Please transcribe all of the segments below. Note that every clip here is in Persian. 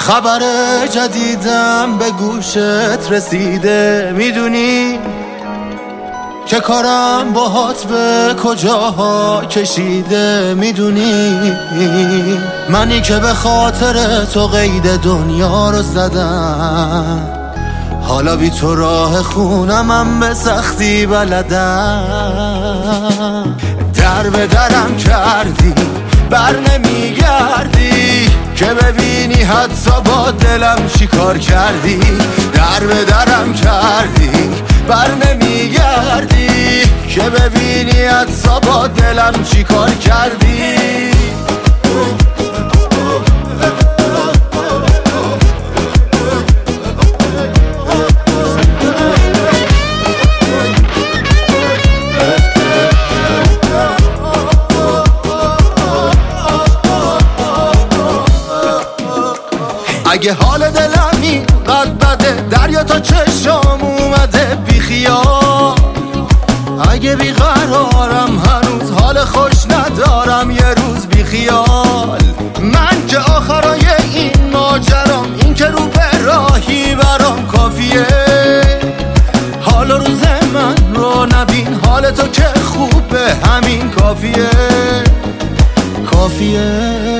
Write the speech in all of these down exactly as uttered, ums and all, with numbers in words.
خبر جدیدم به گوشت رسیده، میدونی که کارم باهات به کجاها کشیده، میدونی منی که به خاطر تو قید دنیا رو زدم، حالا بی تو راه خونمم به سختی بلدم. در به درم کردی بر نمیگردی که ببینی حتی با دلم چی کار کردی. در به درم کردی بر نمیگردی که ببینی حتی با دلم چی کار کردی. اگه حال دلم اینقدر بده، دریا تا چشام اومده بیخیال. اگه بیقرارم هنوز حال خوش ندارم یه روز بیخیال. من که آخرای این ماجرام این که رو به راهی برام کافیه. حال روز من رو نبین، حال تو که خوبه همین کافیه کافیه.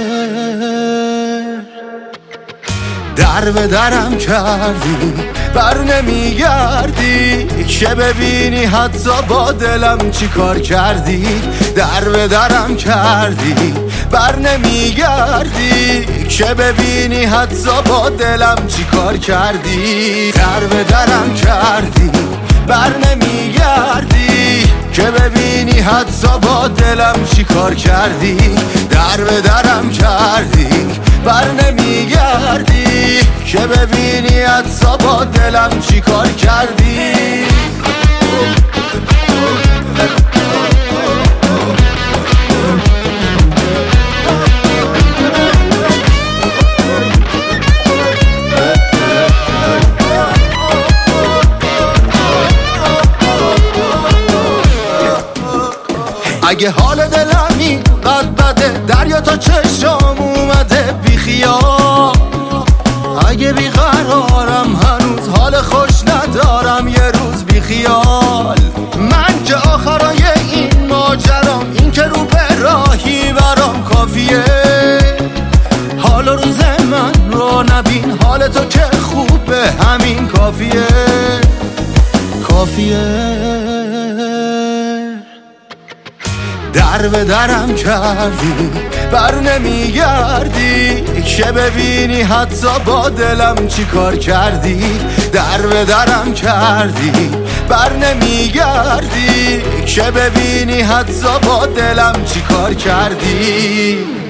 در به درم کردی بر نمیگردی که ببینی حتی با دلم چی کار کردی. در به درم کردی بر نمیگردی که ببینی حتی با دلم چی کار کردی. در به درم کردی بر نمیگردی که ببینی حتی با دلم چی کار کردی. در به درم کردی بر نمیگردی که ببینی حتی با دلم چی کار کردی. اگه حال دلم اینقدر بده، دریا تا چشام اومده بیخیال. اگه بیقرارم هنوز حال خوش ندارم یه روز بیخیال. من که آخرای این ماجرام این که رو به راهی برام کافیه. حال روز من رو نبین، حال تو که خوبه همین کافیه کافیه. در به درم کردی بر نمیگردی که ببینی حتی با دلم چی کار کردی. در به درم کردی بر نمیگردی که ببینی حتی با دلم چی کار کردی.